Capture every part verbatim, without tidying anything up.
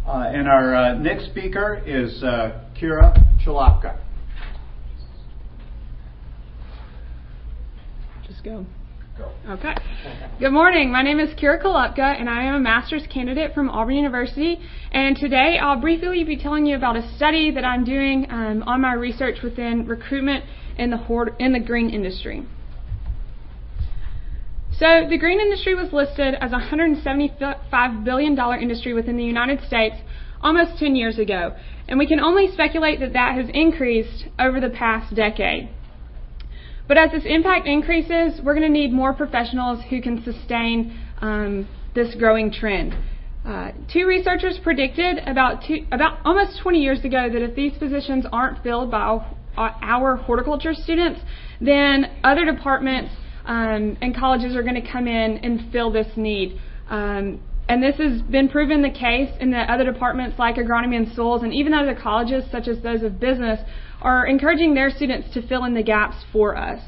Uh, and our uh, next speaker is uh, Kira Chalopka. Just go. Go. Okay. Good morning. My name is Kira Chalopka, and I am a master's candidate from Auburn University. And today I'll briefly be telling you about a study that I'm doing um, on my research within recruitment in the hort- in the green industry. So the green industry was listed as a one hundred seventy-five billion dollars industry within the United States almost ten years ago. And we can only speculate that that has increased over the past decade. But as this impact increases, we're going to need more professionals who can sustain um, this growing trend. Uh, two researchers predicted about, two, about almost twenty years ago that if these positions aren't filled by our horticulture students, then other departments Um, and colleges are going to come in and fill this need. Um, and this has been proven the case in the other departments like agronomy and soils, and even other colleges such as those of business are encouraging their students to fill in the gaps for us.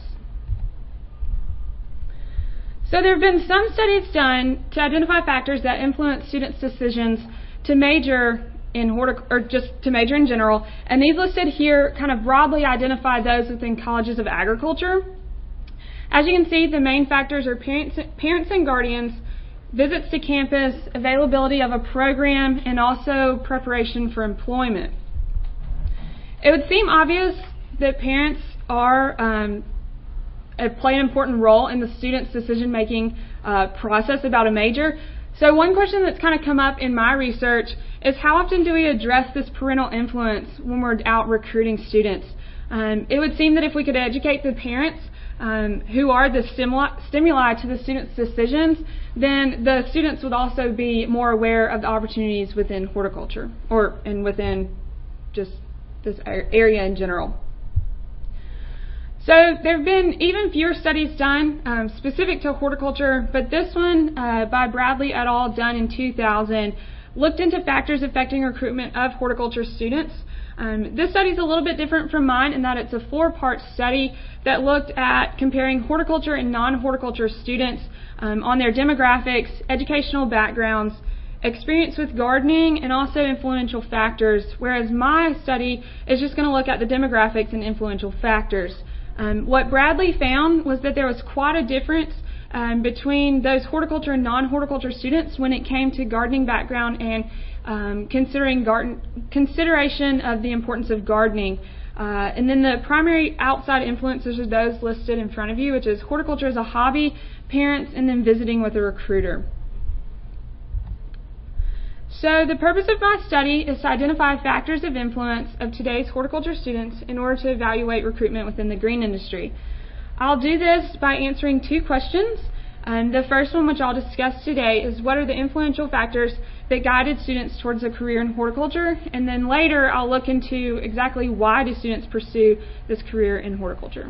So there have been some studies done to identify factors that influence students' decisions to major in hortic- or just to major in general, and these listed here kind of broadly identify those within colleges of agriculture. As you can see, the main factors are parents, parents and guardians, visits to campus, availability of a program, and also preparation for employment. It would seem obvious that parents are um, play an important role in the student's decision-making uh, process about a major. So one question that's kind of come up in my research is how often do we address this parental influence when we're out recruiting students? Um, it would seem that if we could educate the parents Um, who are the stimuli, stimuli to the students' decisions, then the students would also be more aware of the opportunities within horticulture or and within just this area in general. So there have been even fewer studies done um, specific to horticulture, but this one uh, by Bradley et al. Done in two thousand looked into factors affecting recruitment of horticulture students. Um, this study is a little bit different from mine in that it's a four-part study that looked at comparing horticulture and non-horticulture students um, on their demographics, educational backgrounds, experience with gardening, and also influential factors, whereas my study is just going to look at the demographics and influential factors. Um, what Bradley found was that there was quite a difference um, between those horticulture and non-horticulture students when it came to gardening background and Um, considering garden, consideration of the importance of gardening. Uh, and then the primary outside influences are those listed in front of you, which is horticulture as a hobby, parents, and then visiting with a recruiter. So the purpose of my study is to identify factors of influence of today's horticulture students in order to evaluate recruitment within the green industry. I'll do this by answering two questions. Um, the first one, which I'll discuss today, is what are the influential factors that guided students towards a career in horticulture, and then later I'll look into exactly why do students pursue this career in horticulture.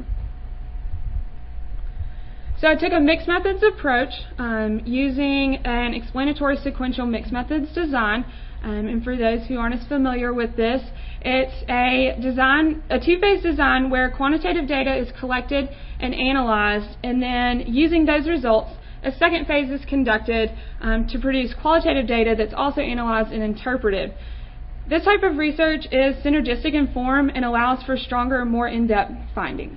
So I took a mixed methods approach um, using an explanatory sequential mixed methods design, um, and for those who aren't as familiar with this, it's a design, a two-phase design where quantitative data is collected and analyzed, and then using those results, a second phase is conducted um, to produce qualitative data that's also analyzed and interpreted. This type of research is synergistic in form and allows for stronger, more in-depth findings.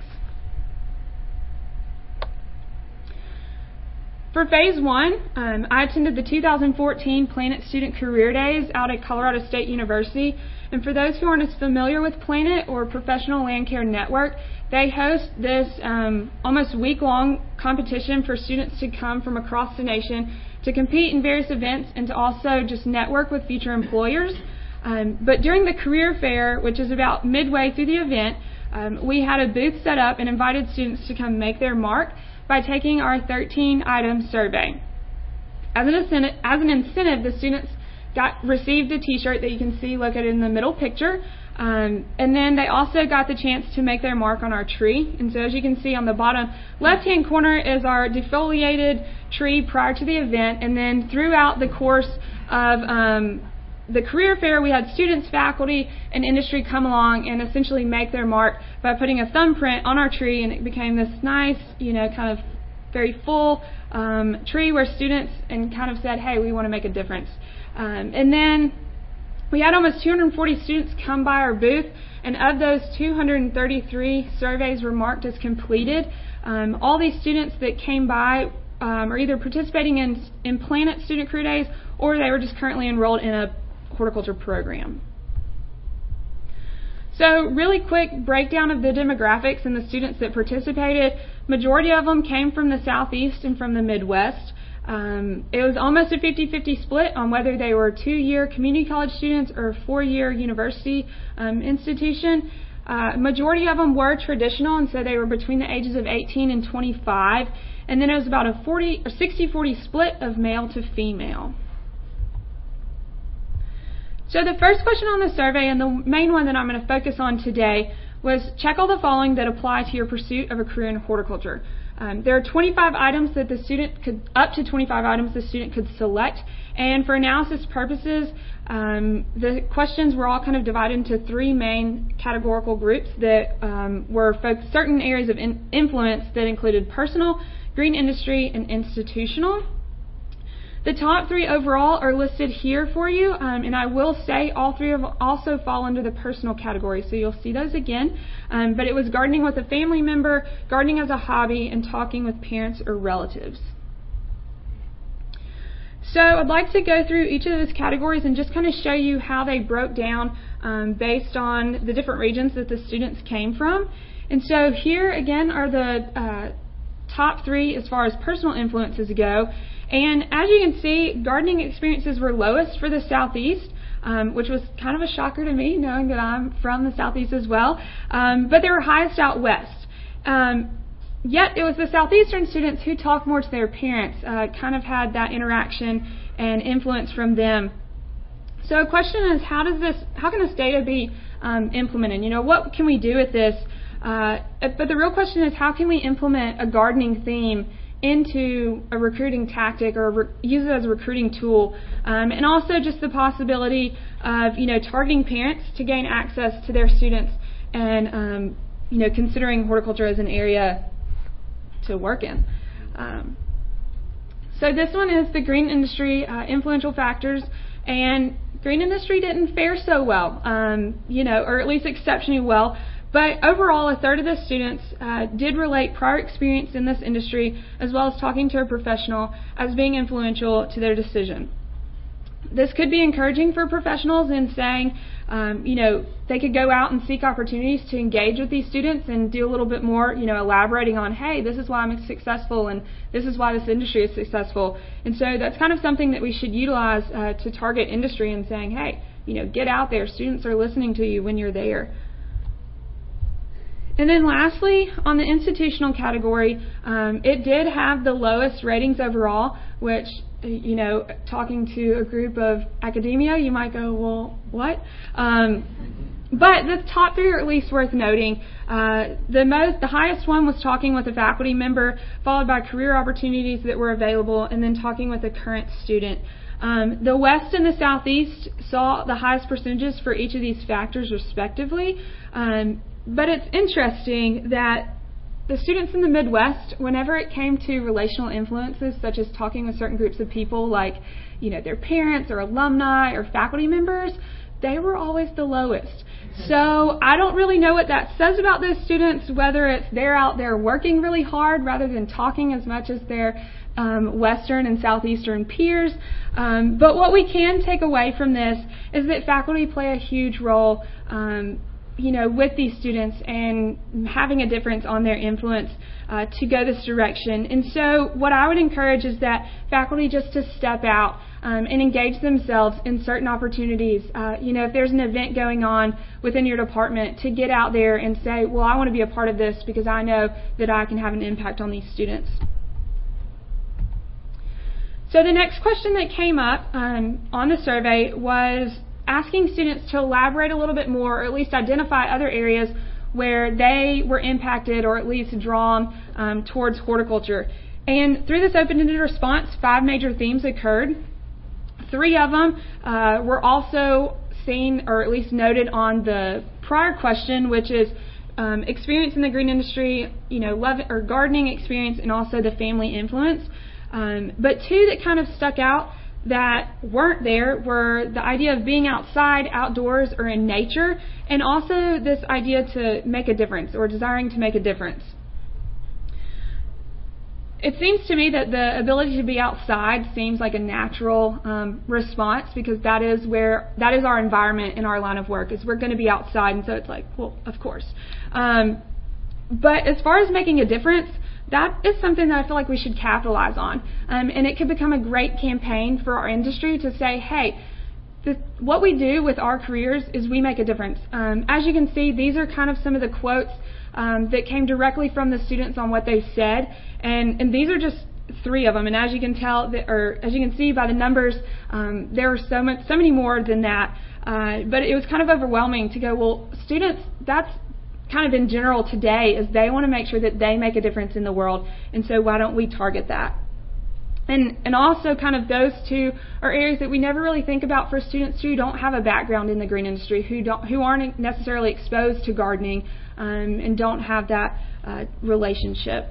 For phase one, um, I attended the two thousand fourteen Planet Student Career Days out at Colorado State University. And for those who aren't as familiar with Planet or Professional Land Care Network, they host this um, almost week-long competition for students to come from across the nation to compete in various events and to also just network with future employers. Um, but during the career fair, which is about midway through the event, um, we had a booth set up and invited students to come make their mark by taking our thirteen item survey. As an incentive, as an incentive the students got received a t-shirt that you can see located in the middle picture, um, and then they also got the chance to make their mark on our tree. And so as you can see on the bottom left-hand corner is our defoliated tree prior to the event, and then throughout the course of um, the career fair we had students, faculty, and industry come along and essentially make their mark by putting a thumbprint on our tree, and it became this nice, you know, kind of very full um, tree where students and kind of said, hey, we want to make a difference. Um, and then We had almost two hundred forty students come by our booth, and of those, two hundred thirty-three surveys were marked as completed. Um, all these students that came by um, are either participating in, in Planet Student Career Days, or they were just currently enrolled in a horticulture program. So really quick breakdown of the demographics and the students that participated. Majority of them came from the Southeast and from the Midwest. Um, it was almost a fifty-fifty split on whether they were two-year community college students or four-year university um, institution. Uh, majority of them were traditional, and so they were between the ages of eighteen and twenty-five. And then it was about a forty or sixty forty split of male to female. So the first question on the survey, and the main one that I'm going to focus on today, was check all the following that apply to your pursuit of a career in horticulture. Um, there are twenty-five items that the student could, up to twenty-five items the student could select, and for analysis purposes, um, the questions were all kind of divided into three main categorical groups that um, were focused certain areas of in influence that included personal, green industry, and institutional. The top three overall are listed here for you, um, and I will say all three of also fall under the personal category, so you'll see those again. Um, but it was gardening with a family member, gardening as a hobby, and talking with parents or relatives. So I'd like to go through each of those categories and just kind of show you how they broke down um, based on the different regions that the students came from. And so here again are the uh, top three as far as personal influences go. And as you can see, gardening experiences were lowest for the Southeast, um, which was kind of a shocker to me, knowing that I'm from the Southeast as well. Um, but they were highest out west. Um, yet it was the Southeastern students who talked more to their parents, uh, kind of had that interaction and influence from them. So a question is, how does this, how can this data be um, implemented? You know, what can we do with this? Uh, but the real question is, how can we implement a gardening theme into a recruiting tactic, or re use it as a recruiting tool, um, and also just the possibility of, you know, targeting parents to gain access to their students, and um, you know, considering horticulture as an area to work in. Um, so this one is the green industry uh, influential factors, and green industry didn't fare so well, um, you know, or at least exceptionally well. But overall, a third of the students uh, did relate prior experience in this industry, as well as talking to a professional, as being influential to their decision. This could be encouraging for professionals in saying, um, you know, they could go out and seek opportunities to engage with these students and do a little bit more, you know, elaborating on, hey, this is why I'm successful and this is why this industry is successful. And so that's kind of something that we should utilize uh, to target industry and saying, hey, you know, get out there. Students are listening to you when you're there. And then lastly, on the institutional category, um, it did have the lowest ratings overall, which, you know, talking to a group of academia, you might go, well, what? Um, but the top three are at least worth noting. Uh, the most, the highest one was talking with a faculty member, followed by career opportunities that were available, and then talking with a current student. Um, the West and the Southeast saw the highest percentages for each of these factors respectively. Um, But it's interesting that the students in the Midwest, whenever it came to relational influences, such as talking with certain groups of people like, you know, their parents or alumni or faculty members, they were always the lowest. So I don't really know what that says about those students, whether it's they're out there working really hard rather than talking as much as their um, Western and Southeastern peers. Um, but what we can take away from this is that faculty play a huge role um, you know, with these students and having a difference on their influence uh, to go this direction. And so what I would encourage is that faculty just to step out um, and engage themselves in certain opportunities. Uh, you know, if there's an event going on within your department, to get out there and say, well, I want to be a part of this because I know that I can have an impact on these students. So the next question that came up um, on the survey was asking students to elaborate a little bit more, or at least identify other areas where they were impacted or at least drawn um, towards horticulture. And through this open-ended response, five major themes occurred. Three of them uh, were also seen, or at least noted on the prior question, which is um, experience in the green industry, you know, love or gardening experience, and also the family influence. Um, but two that kind of stuck out, that weren't there were the idea of being outside, outdoors, or in nature, and also this idea to make a difference or desiring to make a difference. It seems to me that the ability to be outside seems like a natural um, response, because that is where that is our environment in our line of work, is we're going to be outside, and so it's like, well, of course. Um, but as far as making a difference, that is something that I feel like we should capitalize on, um, and it could become a great campaign for our industry to say, hey, the, what we do with our careers is we make a difference. Um, as you can see, these are kind of some of the quotes um, that came directly from the students on what they said, and, and these are just three of them. And as you can tell, that, or as you can see by the numbers, um, there were so much, so many more than that. Uh, but it was kind of overwhelming to go, well, students, that's kind of in general today, is they want to make sure that they make a difference in the world, and so why don't we target that? And and also kind of those two are areas that we never really think about for students who don't have a background in the green industry, who don't who aren't necessarily exposed to gardening um, and don't have that uh, relationship.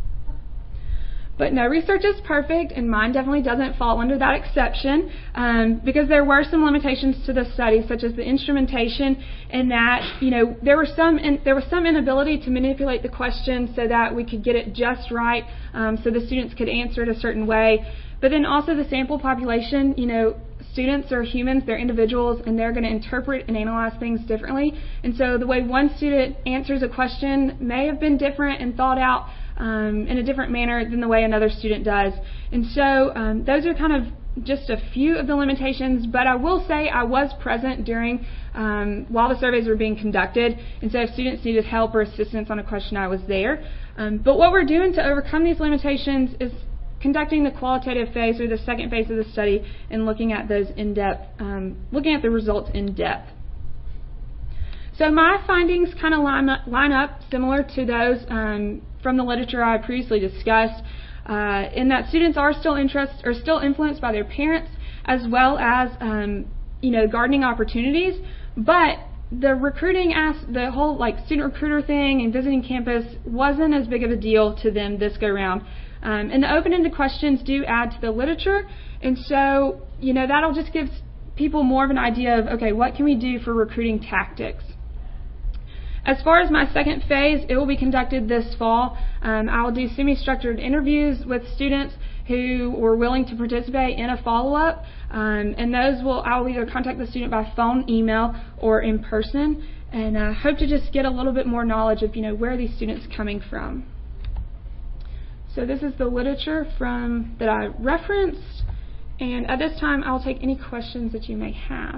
But no research is perfect, and mine definitely doesn't fall under that exception, um, because there were some limitations to the study, such as the instrumentation, and that, you know, there were some in, there was some inability to manipulate the question so that we could get it just right, um, so the students could answer it a certain way. But then also the sample population, you know, students are humans, they're individuals, and they're going to interpret and analyze things differently. And so the way one student answers a question may have been different and thought out um, in a different manner than the way another student does. And so um, those are kind of just a few of the limitations, but I will say I was present during um, while the surveys were being conducted, and so if students needed help or assistance on a question, I was there. Um, but what we're doing to overcome these limitations is conducting the qualitative phase, or the second phase of the study, and looking at those in depth, um, looking at the results in depth. So my findings kind of line up, line up similar to those um, from the literature I previously discussed, uh, in that students are still interest or still influenced by their parents, as well as um, you know, gardening opportunities, but the recruiting as the whole like student recruiter thing and visiting campus wasn't as big of a deal to them this go round. Um, and the open-ended questions do add to the literature, and so, you know, that'll just give people more of an idea of, okay, what can we do for recruiting tactics? As far as my second phase, it will be conducted this fall. Um, I will do semi-structured interviews with students who were willing to participate in a follow-up, um, and those will, I will either contact the student by phone, email, or in person, and I uh, hope to just get a little bit more knowledge of, you know, where are these students coming from. So this is the literature from that I referenced, and at this time I'll take any questions that you may have.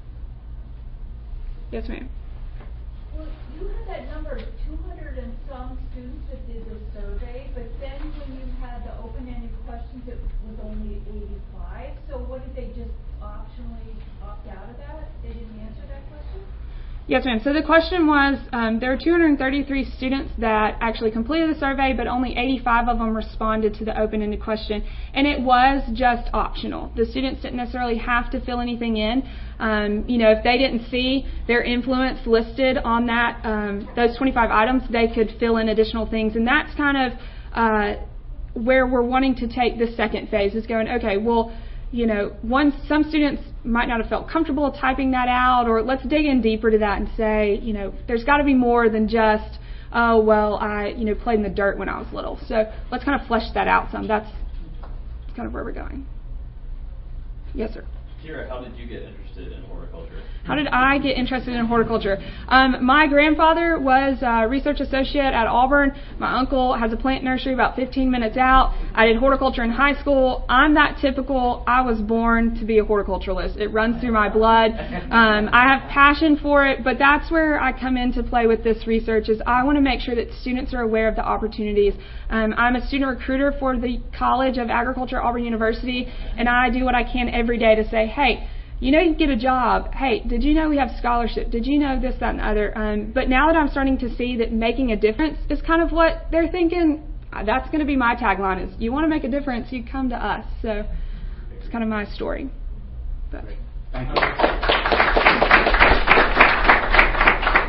Yes, ma'am. Well, you had that number of two hundred and some students that did the survey, but then when you had the open-ended questions, it was only eighty-five. So what did they just optionally opt out of that? They didn't answer that question? Yes, ma'am. So the question was, um, there are two hundred thirty-three students that actually completed the survey, but only eighty-five of them responded to the open-ended question, and it was just optional. The students didn't necessarily have to fill anything in. Um, you know, if they didn't see their influence listed on that um, those twenty-five items, they could fill in additional things, and that's kind of uh, where we're wanting to take the second phase, is going, okay, well, you know, one, some students might not have felt comfortable typing that out, or let's dig in deeper to that and say, you know, there's got to be more than just, oh, well, I, you know, played in the dirt when I was little. So let's kind of flesh that out some. That's kind of where we're going. Yes, sir. Kira, how did you get interested in horticulture? How did I get interested in horticulture? Um, my grandfather was a research associate at Auburn. My uncle has a plant nursery about fifteen minutes out. I did horticulture in high school. I'm that typical, I was born to be a horticulturalist. It runs through my blood. Um, I have passion for it, but that's where I come into play with this research, is I want to make sure that students are aware of the opportunities. Um, I'm a student recruiter for the College of Agriculture, Auburn University, and I do what I can every day to say, hey, you know, you can get a job. Hey, did you know we have scholarship? Did you know this, that, and the other? Um, but now that I'm starting to see that making a difference is kind of what they're thinking, that's going to be my tagline, is you want to make a difference, you come to us. So it's kind of my story. But. Thank you.